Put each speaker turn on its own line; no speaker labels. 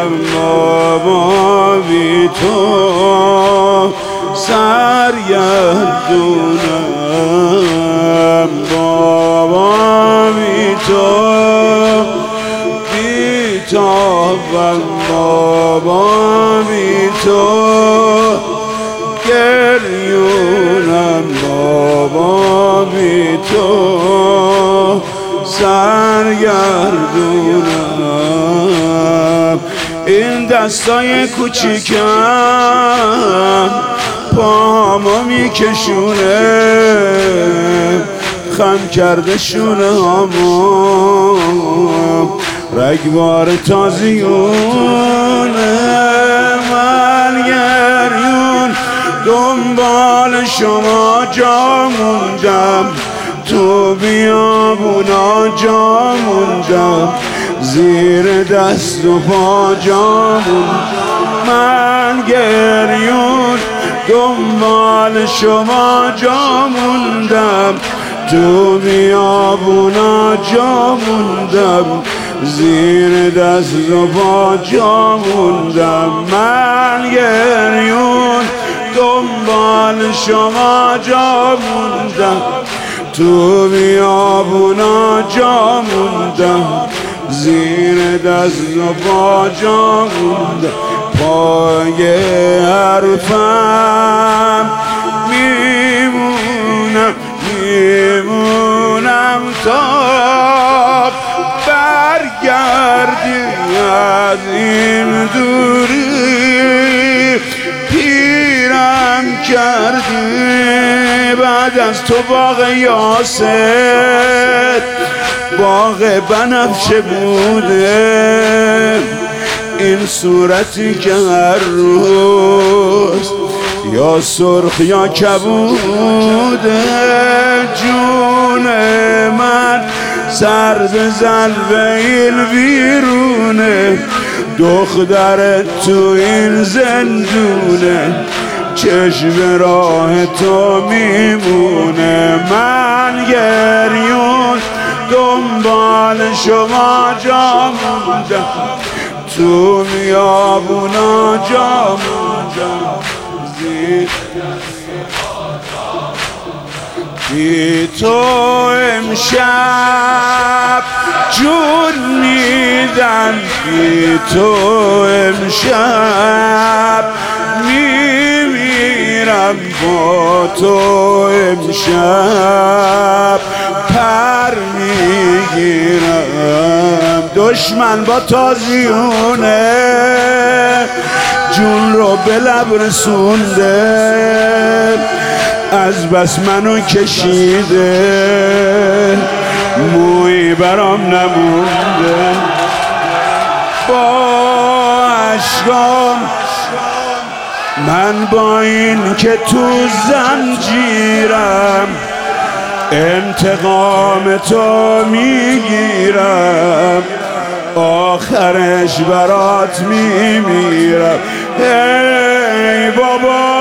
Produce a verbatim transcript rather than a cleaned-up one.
بابا بی تو سرگردونم، بابا بی تو بی تابم، بابا بی تو گریونم، بابا بی تو سرگردونم. این دستای کوچیکم پامو میکشونه، خم کرده شونه هامو رگبار تازیونه. من گریون دنبال شما جا موندم، تو بیابونا جا موندم، زیر دست و پا جا موندم. من گریون دنبال شما جا موندم، تو بیابونا جا موندم، زیر دست و پا جا موندم. من گریون دنبال شما جا موندم، تو بیابونا جا موندم، زیر دست و پا جا موندم. پای حرفم میمونم میمونم تا برگردی از این دوری. پیرم کردی بعد از تو باغ یاست، باغ بنفشه بوده، این صورتی که هر روز یا سرخ یا کبوده. جون من سر به زلویل بیرونه، دختر تو این زندونه، چشم راه تو میمونه. من گریون دنبال شما جا موندم، تو بیابونا جا موندم، زیر بی تو امشب جون میدن، بی تو امشب میمیرم، با تو امشب پر میگیرم. دشمن با تازیونه جون رو به لب رسونده، از بس منو کشیده، مویی برام نمونده. با عشقام من با این که تو زنجیرم، انتقام تو میگیرم، آخرش برات میمیرم. ای بابا